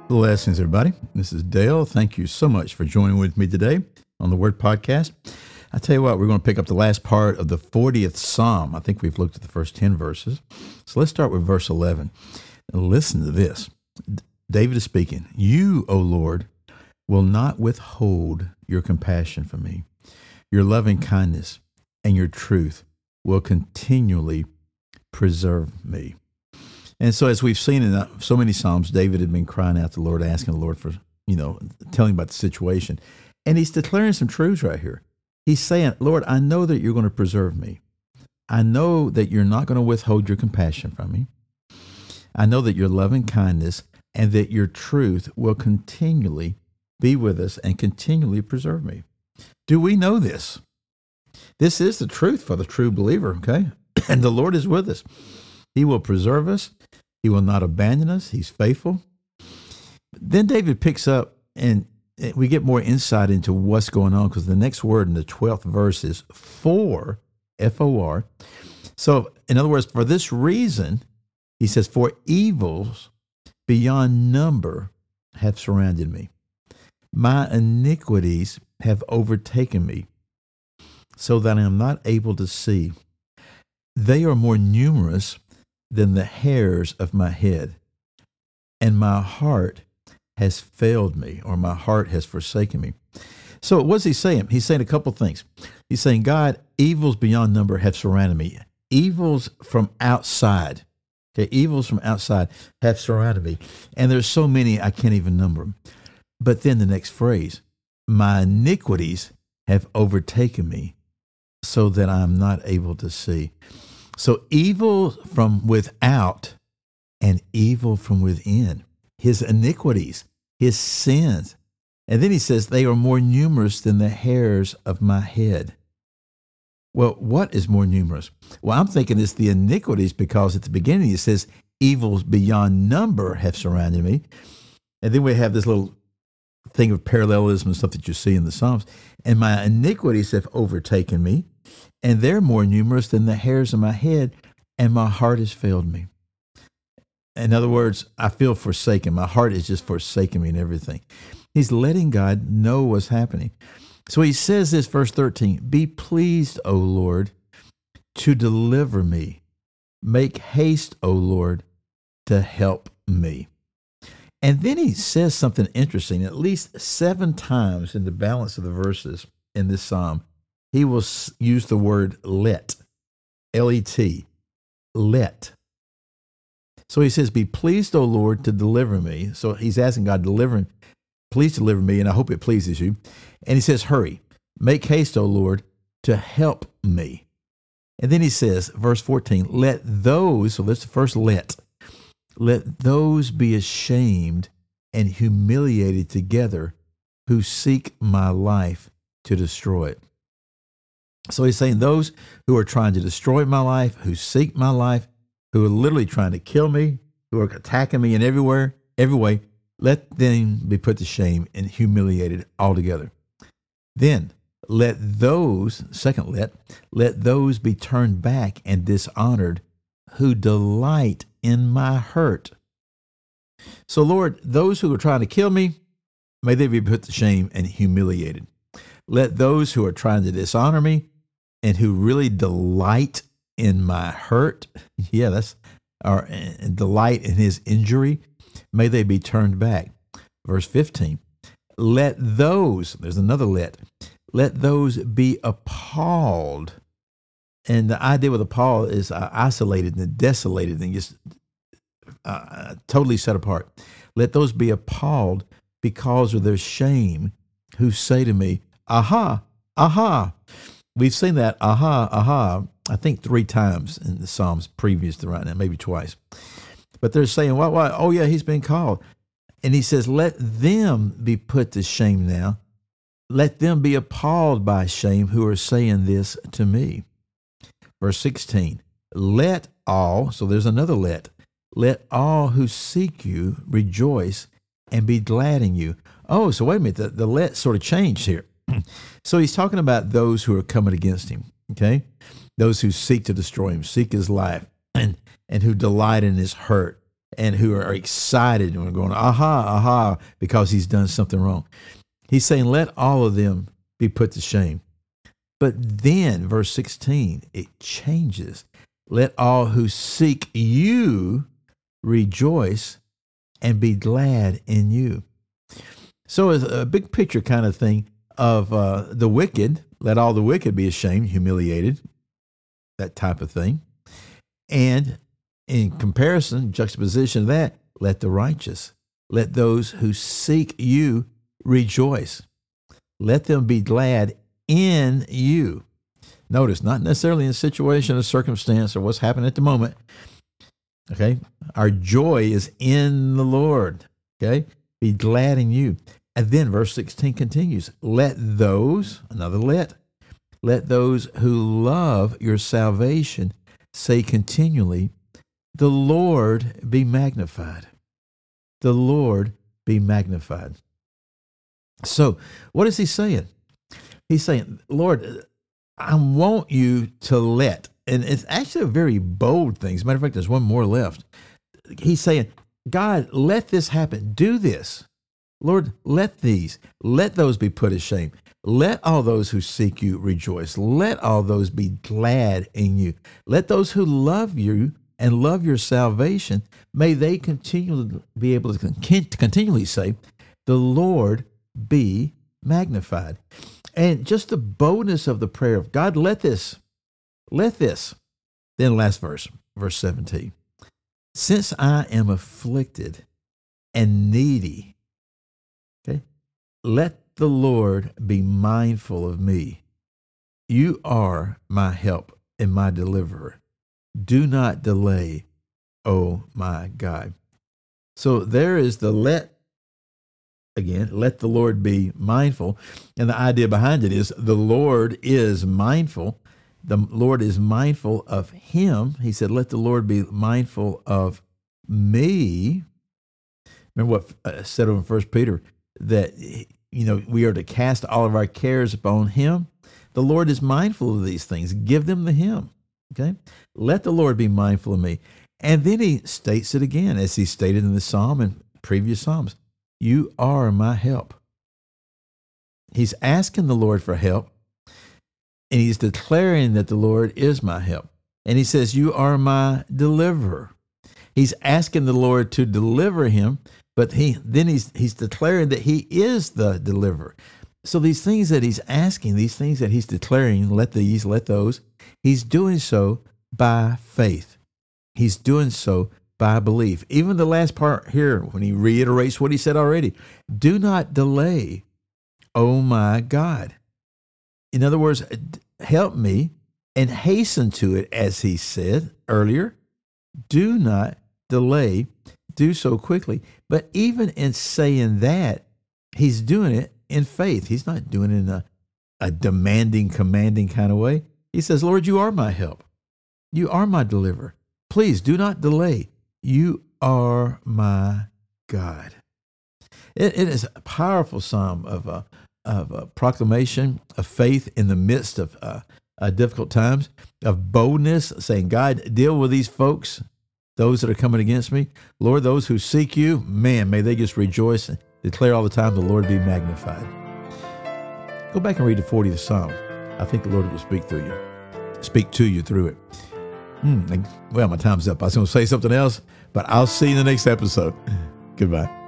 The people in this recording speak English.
Blessings, everybody. This is Dale. Thank you so much for joining with me today on the Word Podcast. I tell you what, we're going to pick up the last part of the 40th Psalm. I think we've looked at the first 10 verses. So let's start with verse 11. Listen to this. David is speaking. You, O Lord, will not withhold your compassion from me. Your loving kindness and your truth will continually preserve me. And so as we've seen in so many Psalms, David had been crying out to the Lord, asking the Lord for, telling about the situation. And he's declaring some truths right here. He's saying, Lord, I know that you're going to preserve me. I know that you're not going to withhold your compassion from me. I know that your loving kindness and that your truth will continually be with us and continually preserve me. Do we know this? This is the truth for the true believer, okay? And the Lord is with us. He will preserve us. He will not abandon us. He's faithful. Then David picks up, and we get more insight into what's going on, because the next word in the 12th verse is for, F-O-R. So, in other words, for this reason, he says, for evils beyond number have surrounded me. My iniquities have overtaken me, so that I am not able to see. They are more numerous than the hairs of my head, and my heart has failed me, or my heart has forsaken me. So what's he saying? He's saying a couple things. He's saying, God, evils beyond number have surrounded me. Evils from outside, okay, evils from outside have surrounded me. And there's so many, I can't even number them. But then the next phrase, my iniquities have overtaken me, so that I'm not able to see. So evil from without and evil from within, his iniquities, his sins. And then he says, they are more numerous than the hairs of my head. Well, what is more numerous? Well, I'm thinking it's the iniquities, because at the beginning it says, evils beyond number have surrounded me. And then we have this little thing of parallelism and stuff that you see in the Psalms. And my iniquities have overtaken me, and they're more numerous than the hairs of my head, and my heart has failed me. In other words, I feel forsaken. My heart is just forsaken me and everything. He's letting God know what's happening. So he says this, verse 13, be pleased, O Lord, to deliver me. Make haste, O Lord, to help me. And then he says something interesting. At least 7 times in the balance of the verses in this psalm, he will use the word let, L-E-T, let. So he says, be pleased, O Lord, to deliver me. So he's asking God, please deliver me, and I hope it pleases you. And he says, hurry, make haste, O Lord, to help me. And then he says, verse 14, let those, so that's the first let those be ashamed and humiliated together who seek my life to destroy it. So he's saying those who are trying to destroy my life, who seek my life, who are literally trying to kill me, who are attacking me in every way, let them be put to shame and humiliated altogether. Then let those be turned back and dishonored who delight in my hurt. So Lord, those who are trying to kill me, may they be put to shame and humiliated. Let those who are trying to dishonor me and who really delight in my hurt, or delight in his injury, may they be turned back. Verse 15, there's another let those be appalled. And the idea with appalled is isolated and desolated and just totally set apart. Let those be appalled because of their shame, who say to me, aha, aha. We've seen that, aha, aha, I think 3 times in the Psalms previous to right now, maybe twice. But they're saying, what? Oh, yeah, he's been called. And he says, let them be put to shame now. Let them be appalled by shame who are saying this to me. Verse 16, let all, so there's another let all who seek you rejoice and be glad in you. Oh, so wait a minute, the let sort of changed here. So he's talking about those who are coming against him, okay? Those who seek to destroy him, seek his life, and who delight in his hurt. and who are excited and are going, aha, aha, because he's done something wrong. He's saying, let all of them be put to shame. But then, verse 16, it changes. Let all who seek you rejoice and be glad in you. So it's a big picture kind of thing of the wicked. Let all the wicked be ashamed, humiliated, that type of thing. And in comparison, juxtaposition of that, let the righteous, let those who seek you rejoice. Let them be glad in you. Notice, not necessarily in a situation or circumstance or what's happening at the moment. Okay? Our joy is in the Lord. Okay? Be glad in you. And then verse 16 continues. Let those who love your salvation say continually, the Lord be magnified. The Lord be magnified. So, what is he saying? He's saying, Lord, I want you to let, and it's actually a very bold thing. As a matter of fact, there's one more left. He's saying, God, let this happen. Do this. Lord, let those be put to shame. Let all those who seek you rejoice. Let all those be glad in you. Let those who love you and love your salvation, may they continually be able to continually say, the Lord be magnified. And just the boldness of the prayer of God, let this. Then last verse 17. Since I am afflicted and needy, okay, let the Lord be mindful of me. You are my help and my deliverer. Do not delay, oh my God. So there is the let the Lord be mindful. And the idea behind it is the Lord is mindful. The Lord is mindful of him. He said, let the Lord be mindful of me. Remember what said over in 1 Peter, that, we are to cast all of our cares upon him. The Lord is mindful of these things. Give them to him. Okay? Let the Lord be mindful of me. And then he states it again, as he stated in the psalm and previous psalms. You are my help. He's asking the Lord for help, and he's declaring that the Lord is my help. And he says, you are my deliverer. He's asking the Lord to deliver him, but he's declaring that he is the deliverer. So these things that he's asking, these things that he's declaring, let those, he's doing so by faith. He's doing so by belief. Even the last part here, when he reiterates what he said already, do not delay, oh my God. In other words, help me and hasten to it, as he said earlier. Do not delay, do so quickly. But even in saying that, he's doing it in faith. He's not doing it in a demanding, commanding kind of way. He says, Lord, you are my help. You are my deliverer. Please do not delay. You are my God. It is a powerful psalm of proclamation of faith in the midst of difficult times, of boldness, saying, God, deal with these folks, those that are coming against me. Lord, those who seek you, man, may they just rejoice and declare all the time, the Lord be magnified. Go back and read the 40th Psalm. I think the Lord will speak to you through it. Well, my time's up. I was going to say something else, but I'll see you in the next episode. Goodbye.